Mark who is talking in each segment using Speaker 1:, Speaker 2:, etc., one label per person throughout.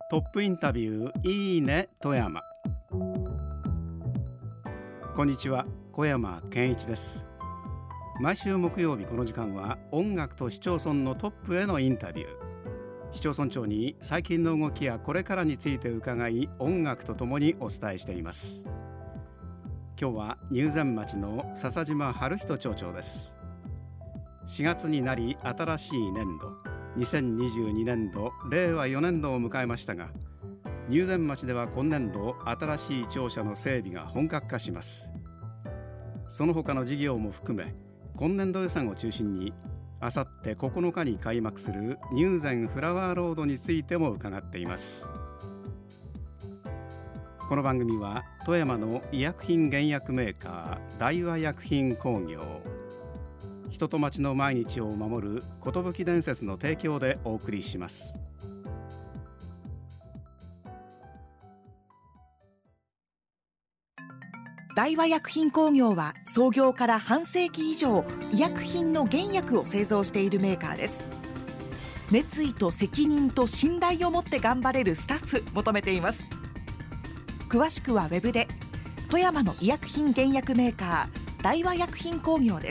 Speaker 1: トップインタビューいいね富山。こんにちは、小山健一です。毎週木曜日この時間は音楽と市町村のトップへのインタビュー。市町村長に最近の動きやこれからについて伺い、音楽とともにお伝えしています。今日は入善町の笹島春人町長です。4月になり新しい年度2022年度令和4年度を迎えましたが、入善町では今年度新しい庁舎の整備が本格化します。その他の事業も含め今年度予算を中心にあさって9日に開幕する入善フラワーロードについても伺っています。この番組は富山の医薬品原薬メーカー大和薬品工業、人と町の毎日を守る寿伝説の提供でお送りします。
Speaker 2: 大和薬品工業は創業から半世紀以上、医薬品の原薬を製造しているメーカーです。熱意と責任と信頼を持って頑張れるスタッフ求めています。詳しくはウェブで。富山の医薬品原薬メーカー大和薬品工業です。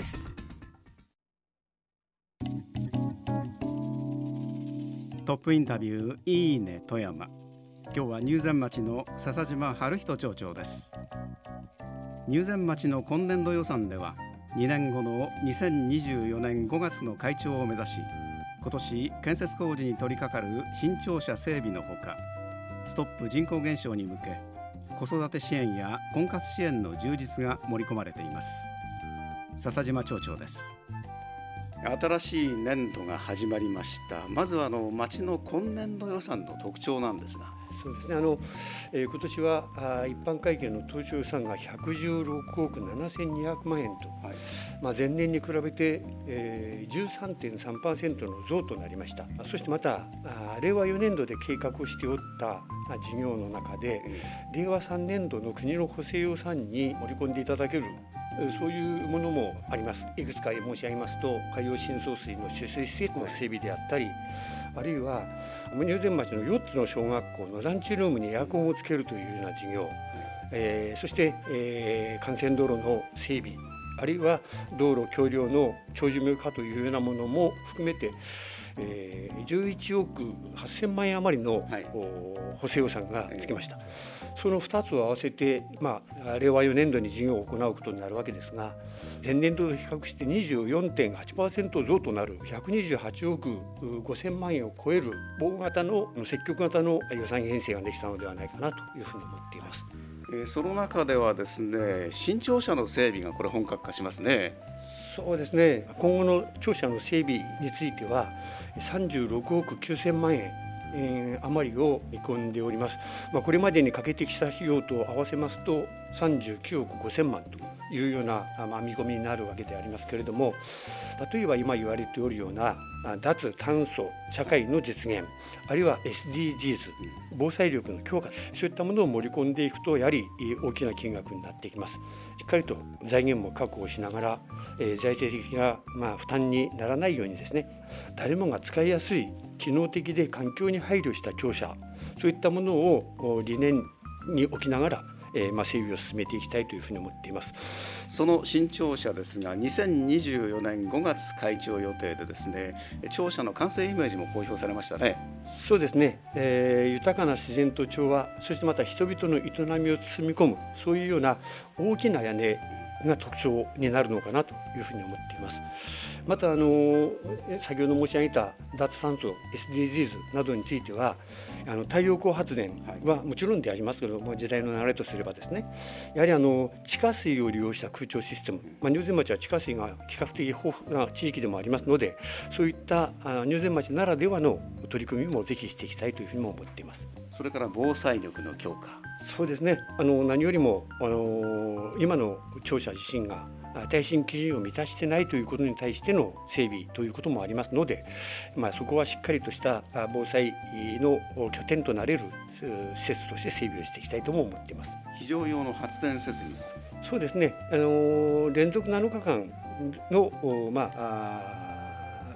Speaker 1: トップインタビューいいね富山。今日は入善町の笹島春人町長です。入善町の今年度予算では2年後の2024年5月の開庁を目指し、今年建設工事に取り掛かる新庁舎整備のほか、ストップ人口減少に向け子育て支援や婚活支援の充実が盛り込まれています。笹島町長です。新しい年度が始まりました。まずは町の今年度予算の特徴なんですが。
Speaker 3: そうですね、今年は一般会計の当初予算が116億7200万円と、前年に比べて、13.3% の増となりました。そしてまた令和4年度で計画をしておった事業の中で、令和3年度の国の補正予算に盛り込んでいただける、そういうものもあります。いくつか申し上げますと、海洋深層水の取水施設の整備であったり、あるいは入善町の4つの小学校のランチルームにエアコンをつけるというような事業、そして、幹線道路の整備、あるいは道路橋梁の長寿命化というようなものも含めて、11億8000万円余りの、補正予算がつきました。その2つを合わせて、令和4年度に事業を行うことになるわけですが、前年度と比較して 24.8% 増となる128億5000万円を超える大型の積極型の予算編成ができたのではないかなというふうに思っています。
Speaker 1: その中ではですね、新庁舎の整備がこれ本格化しますね。
Speaker 3: そうですね、今後の庁舎の整備については36億9000万円余りを見込んでおります。これまでにかけてきた費用と合わせますと39億5000万というような、見込みになるわけでありますけれども、例えば今言われておるような脱炭素社会の実現、あるいは SDGs 防災力の強化、そういったものを盛り込んでいくと、やはり大きな金額になっていきます。しっかりと財源も確保しながら、財政的な、負担にならないようにですね、誰もが使いやすい機能的で環境に配慮した庁舎、そういったものを理念に置きながら整備を進めていきたいというふうに思っています。
Speaker 1: その新庁舎ですが、2024年5月開庁予定でですね、庁舎の完成イメージも公表されましたね。
Speaker 3: そうですね、豊かな自然と調和、そしてまた人々の営みを包み込む、そういうような大きな屋根が特徴になるのかなというふうに思っています。また先ほど申し上げた脱炭素 SDGs などについては、太陽光発電はもちろんでありますけれども、時代の流れとすればですね、やはり地下水を利用した空調システム、入善町は地下水が比較的豊富な地域でもありますので、そういった入善町ならではの取り組みもぜひしていきたいというふうにも思っています。
Speaker 1: それから防災力の強化。
Speaker 3: そうですね、何よりも今の庁舎自身が耐震基準を満たしてないということに対しての整備ということもありますので、そこはしっかりとした防災の拠点となれる施設として整備をしていきたいとも思っています。
Speaker 1: 非常用の発電設備。
Speaker 3: そうですね、連続7日間の、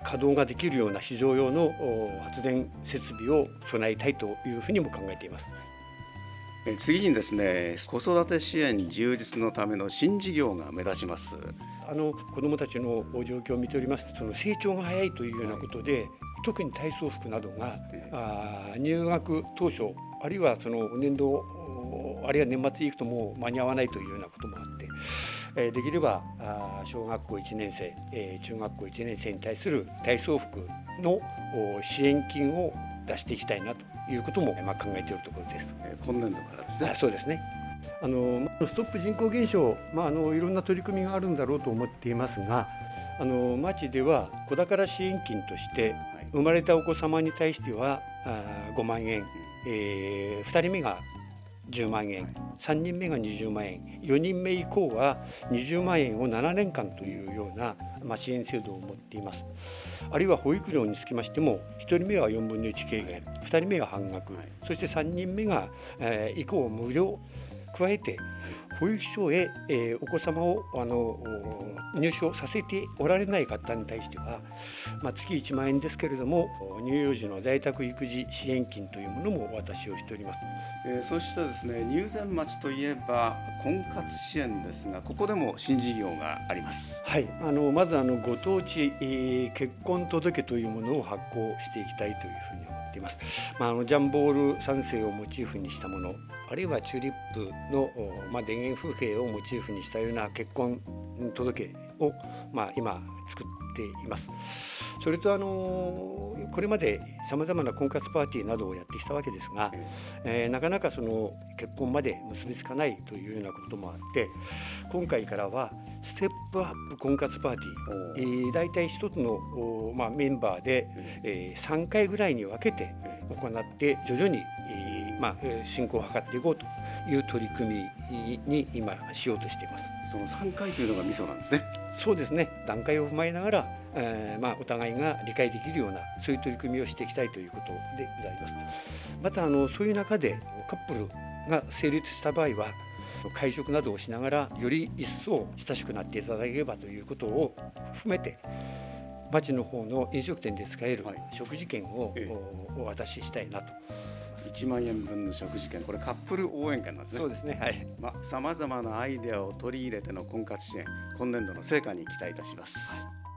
Speaker 3: 稼働ができるような非常用の発電設備を備えたいというふうにも考えています。
Speaker 1: 次にですね、子育て支援充実のための新事業が目立ちます。
Speaker 3: 子どもたちの状況を見ておりますと、その成長が早いというようなことで、特に体操服などが入学当初、あるいはその年度、あるいは年末に行くともう間に合わないというようなこともあって、できれば小学校1年生、中学校1年生に対する体操服の支援金を出していきたいなということも考えているところです。
Speaker 1: 今年度からですね。
Speaker 3: そうですね。ストップ人口減少、いろんな取り組みがあるんだろうと思っていますが、町では子宝支援金として生まれたお子様に対しては5万円、2人目が10万円、3人目が20万円、4人目以降は20万円を7年間というような支援制度を持っています。あるいは保育料につきましても、1人目は4分の1軽減、2人目が半額、そして3人目が以降無料、加えて保育所へお子様を入所させておられない方に対しては、月1万円ですけれども、乳幼児の在宅育児支援金というものもお渡しをしております。
Speaker 1: そしてですね、入善町といえば婚活支援ですが、ここでも新事業があります。
Speaker 3: はい、まずご当地、結婚届というものを発行していきたいというふうに思っています。ジャンボール3世をモチーフにしたもの、あるいはチューリップの、田園風景をモチーフにしたような結婚届を、今作っています。それとこれまでさまざまな婚活パーティーなどをやってきたわけですが、なかなかその結婚まで結びつかないというようなこともあって、今回からはステップアップ婚活パーティー、大体一つの、メンバーで、3回ぐらいに分けて行って徐々に、進行を図っていこうという取り組みに今しようとしています。
Speaker 1: その3回というのがミソなんですね。
Speaker 3: そうですね。段階を踏まえながら、お互いが理解できるようなそういう取り組みをしていきたいということでございます。またそういう中でカップルが成立した場合は、会食などをしながらより一層親しくなっていただければということを含めて、町の方の飲食店で使える食事券をお渡ししたいなと。
Speaker 1: 1万円分の食事券、これカップル応援券なんですね。
Speaker 3: そうですね。はい。
Speaker 1: さまざまなアイデアを取り入れての婚活支援、今年度の成果に期待いたします。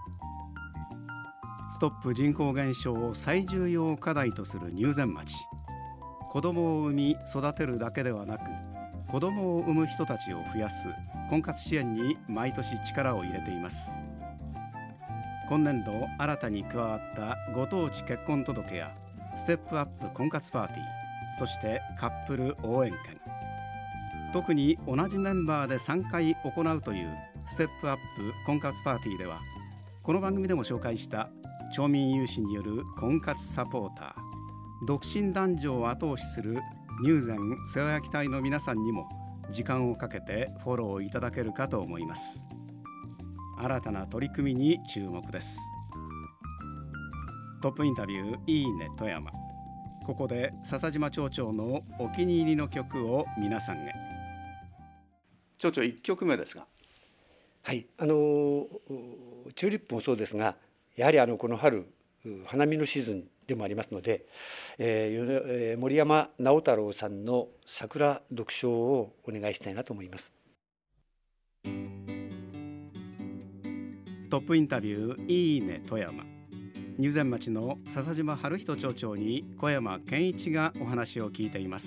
Speaker 1: ストップ人口減少を最重要課題とする入善町。子どもを産み育てるだけではなく、子どもを産む人たちを増やす婚活支援に毎年力を入れています。今年度新たに加わったご当地結婚届やステップアップ婚活パーティー、そしてカップル応援券、特に同じメンバーで3回行うというステップアップ婚活パーティーでは、この番組でも紹介した町民有志による婚活サポーター、独身男女を後押しする入善世話焼き隊の皆さんにも時間をかけてフォローいただけるかと思います。新たな取り組みに注目です。トップインタビューいいね富山。ここで笹島町長のお気に入りの曲を皆さんへ。町長、1曲目ですが。
Speaker 3: はい、チューリップもそうですが、やはりこの春花見のシーズンでもありますので、森山直太朗さんの桜読書をお願いしたいなと思います。
Speaker 1: トップインタビューいいね富山。入善町の笹島春人町長に小山健一がお話を聞いています。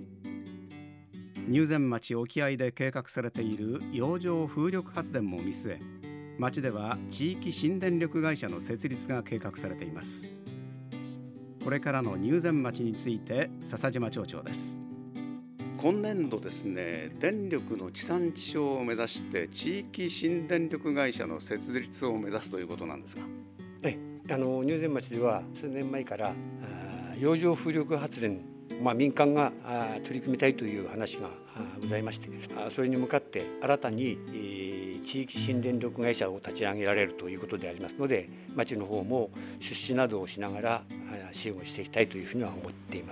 Speaker 1: 入善町沖合で計画されている洋上風力発電も見据え、町では地域新電力会社の設立が計画されています。これからの入善町について笹島町長です。今年度ですね、電力の地産地消を目指して地域新電力会社の設立を目指すということなんですが。
Speaker 3: 入善町では数年前から洋上風力発電、民間が取り組みたいという話がございまして、それに向かって新たに地域新電力会社を立ち上げられるということでありますので、町の方も出資などをしながら支援をしていきたいというふうには思っています。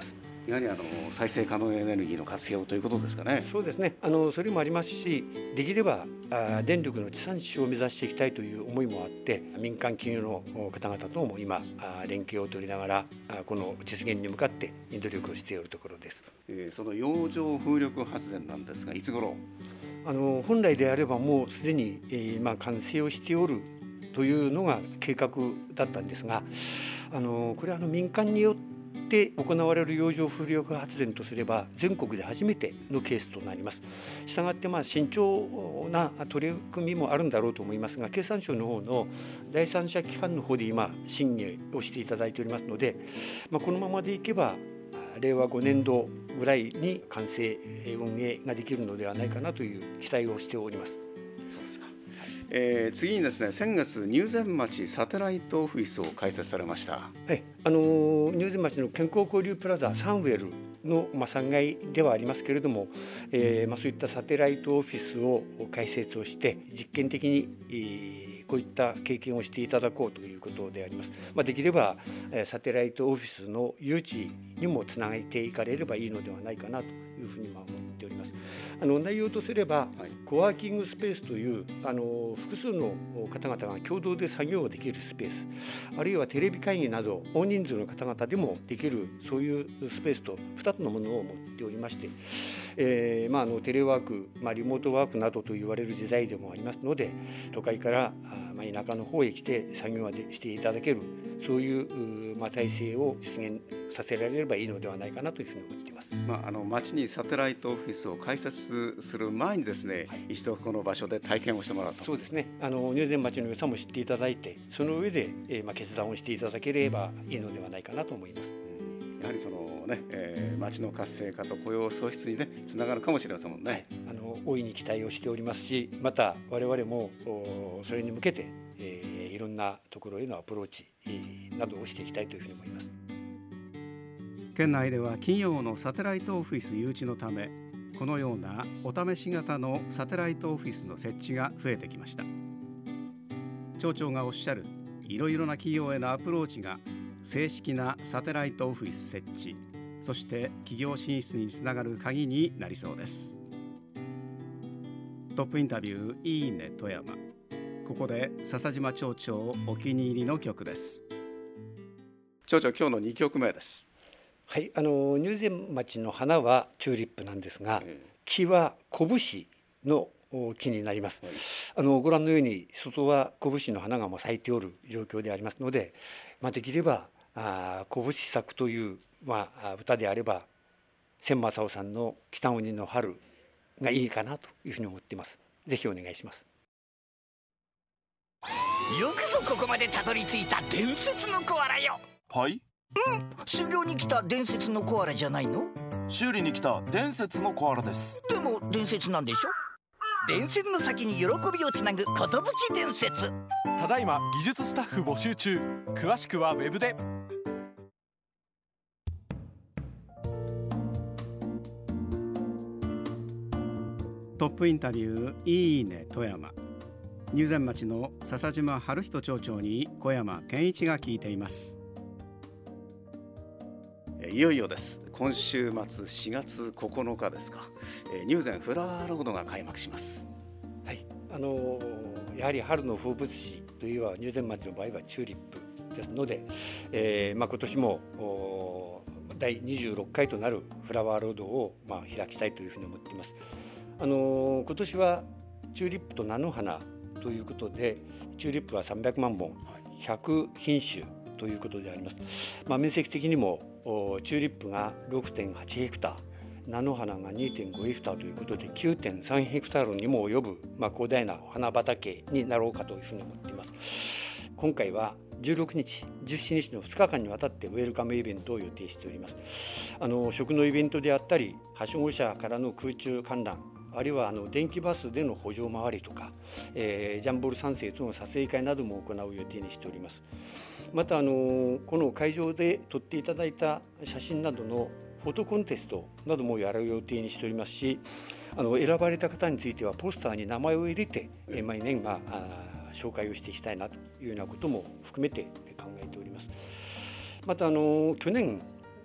Speaker 1: やはり再生可能エネルギーの活用ということですかね。
Speaker 3: そうですね。それもありますし、できれば電力の地産地消を目指していきたいという思いもあって、民間企業の方々とも今連携を取りながらこの実現に向かって努力をしているところです。
Speaker 1: その洋上風力発電なんですが、いつ頃？
Speaker 3: 本来であればもうすでに完成をしておるというのが計画だったんですが、これは民間によって行われる洋上風力発電とすれば全国で初めてのケースとなります。したがって慎重な取り組みもあるんだろうと思いますが、経産省の方の第三者機関の方で今審議をしていただいておりますので、このままでいけば令和5年度ぐらいに完成運営ができるのではないかなという期待をしております。
Speaker 1: そうですか。次にですね、先月入善町サテライトオフィスを開設されました。
Speaker 3: はい、入善町の健康交流プラザサンウェルの3階ではありますけれども、そういったサテライトオフィスを開設をして実験的にこういった経験をしていただこうということであります。できればサテライトオフィスの誘致にもつなげていかれればいいのではないかなというふうに思っております。内容とすれば、コワーキングスペースという複数の方々が共同で作業できるスペース、あるいはテレビ会議など大人数の方々でもできるそういうスペースと2つのものを持っておりまして、テレワーク、リモートワークなどと言われる時代でもありますので、都会から田舎の方へ来て作業していただけるそういう体制を実現させられればいいのではないかなというふうに思っています。
Speaker 1: 町にサテライトオフィスを開設する前にですね、一度この場所で体験をしてもらうと。
Speaker 3: そうですね。入善町の良さも知っていただいて、その上で、決断をしていただければいいのではないかなと思います。
Speaker 1: やはりそのね、町の活性化と雇用創出にねつながるかもしれませんもんね。
Speaker 3: 大いに期待をしておりますし、また我々もそれに向けて、いろんなところへのアプローチなどをしていきたいというふうに思います。
Speaker 1: 県内では企業のサテライトオフィス誘致のため、このようなお試し型のサテライトオフィスの設置が増えてきました。町長がおっしゃるいろいろな企業へのアプローチが正式なサテライトオフィス設置、そして企業進出につながる鍵になりそうです。トップインタビューいいね富山。ここで笹島町長お気に入りの曲です。町長、今日の2曲目です。
Speaker 3: はい、入善町の花はチューリップなんですが、木は拳の木になります。ご覧のように外は拳の花が咲いておる状況でありますので、できれば拳咲くという、歌であれば千正夫さんの北鬼の春がいいかなというふうに思っています。ぜひお願いします。
Speaker 4: よくぞここまでたどり着いた伝説のコアラよ。
Speaker 5: はい？
Speaker 4: 修行に来た伝説のコアラじゃないの？
Speaker 5: 修理に来た伝説のコアラです。
Speaker 4: でも伝説なんでしょ？伝説の先に喜びをつなぐ寿伝説。
Speaker 6: ただいま技術スタッフ募集中。詳しくはウェブで。
Speaker 1: トップインタビューいいね富山。入善町の笹島春人町長に小山健一が聞いています。いよいよです。今週末4月9日ですか、入善フラワーロードが開幕します。
Speaker 3: はい、やはり春の風物詩というのは入善町の場合はチューリップですので、今年も第26回となるフラワーロードを開きたいというふうに思っています。今年はチューリップと菜の花ということで、チューリップは300万本、100品種ということであります。面積的にもチューリップが 6.8 ヘクタール、菜の花が 2.5 ヘクタールということで 9.3 ヘクタールにも及ぶ、広大な花畑になろうかというふうに思っています。今回は16日、17日の2日間にわたってウェルカムイベントを予定しております。食のイベントであったり、はしご車からの空中観覧、あるいは電気バスでの補助回りとか、ジャンボール3世との撮影会なども行う予定にしております。またこの会場で撮っていただいた写真などのフォトコンテストなどもやる予定にしておりますし、選ばれた方についてはポスターに名前を入れて毎年紹介をしていきたいなというようなことも含めて考えております。また去年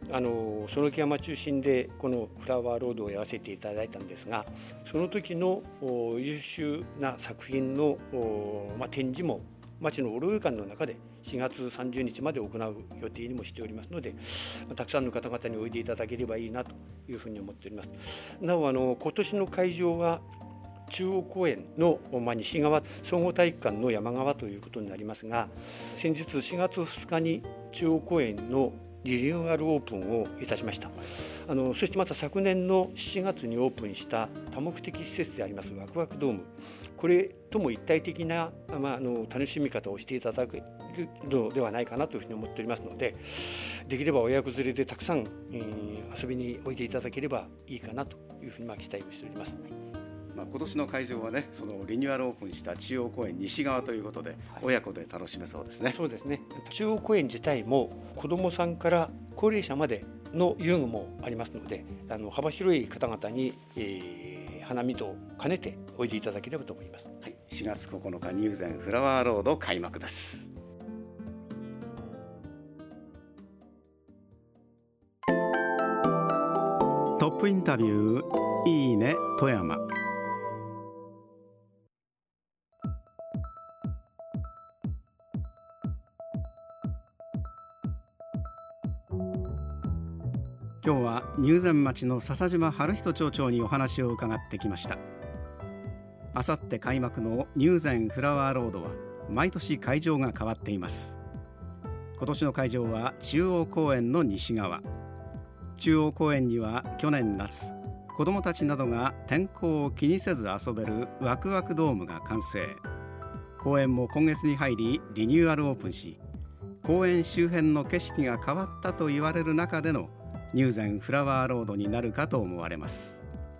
Speaker 3: 園木山中心でこのフラワーロードをやらせていただいたんですが、その時の優秀な作品の展示も町のおろよ館の中で4月30日まで行う予定にもしておりますので、たくさんの方々においでいただければいいなというふうに思っております。なお今年の会場は中央公園の西側総合体育館の山側ということになりますが、先日4月2日に中央公園のリニューアルオープンをいたしました。そしてまた昨年の7月にオープンした多目的施設でありますワクワクドーム、これとも一体的な、楽しみ方をしていただけるのではないかなというふうに思っておりますので、できれば親子連れでたくさん、遊びにおいでいただければいいかなというふうに期待をしております。
Speaker 1: 今年の会場はね、そのリニューアルオープンした中央公園西側ということで、親子で楽しめそうですね。
Speaker 3: そうですね。中央公園自体も子どもさんから高齢者までの遊具もありますので、幅広い方々に、花見と兼ねておいでいただければと思います。
Speaker 1: はい、4月9日入善フラワーロード開幕です。トップインタビュー、いいね富山。今日は入善町の笹島春人町長にお話を伺ってきました。あさって開幕の入善フラワーロードは毎年会場が変わっています。今年の会場は中央公園の西側。中央公園には去年夏、子どもたちなどが天候を気にせず遊べるワクワクドームが完成。公園も今月に入りリニューアルオープンし、公園周辺の景色が変わったと言われる中での入善フラワーロードになるかと思われます。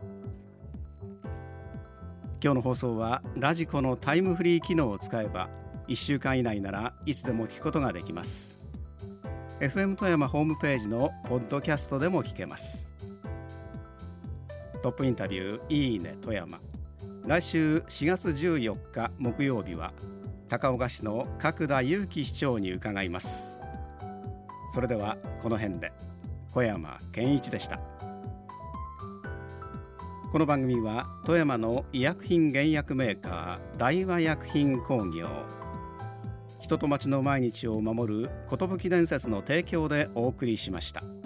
Speaker 1: 今日の放送はラジコのタイムフリー機能を使えば1週間以内ならいつでも聞くことができます。 FM 富山ホームページのポッドキャストでも聞けます。トップインタビュー、いいね富山。来週4月14日木曜日は高岡市の角田祐樹市長に伺います。それではこの辺で。小山健一でした。この番組は富山の医薬品原薬メーカー大和薬品工業、人と町の毎日を守る寿伝説の提供でお送りしました。